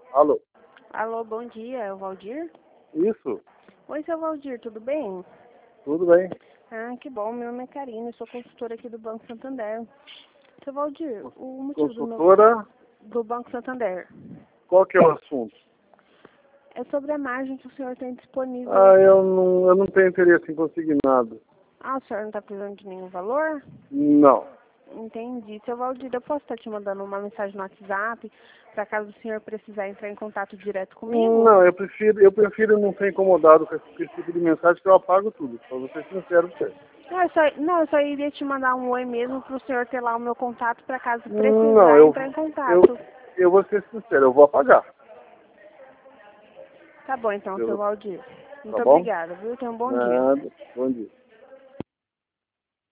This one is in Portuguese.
Alô? Alô, bom dia, é o Valdir? Isso? Oi, seu Valdir, tudo bem? Tudo bem? Ah, que bom, meu nome é Karina, eu sou consultora aqui do Banco Santander. Seu Valdir, o motivo Consultora, do Banco Santander qual que é o assunto? é sobre a margem que o senhor tem disponível. Eu não tenho interesse em conseguir nada. Ah, o senhor não está precisando de nenhum valor? Não. Entendi. Seu Valdir, eu posso estar te mandando uma mensagem no WhatsApp, para caso o senhor precisar entrar em contato direto comigo? Não, eu prefiro não ser incomodado com esse tipo de mensagem, que eu apago tudo, pra você ser sincero com você. Não, eu só iria te mandar um oi mesmo para o senhor ter lá o meu contato, para caso Não, precisar entrar em contato. eu vou ser sincero, eu vou apagar. Tá bom então, seu Valdir. Tá Muito bom? obrigada, viu? Tenha um bom dia. Nada. Bom dia.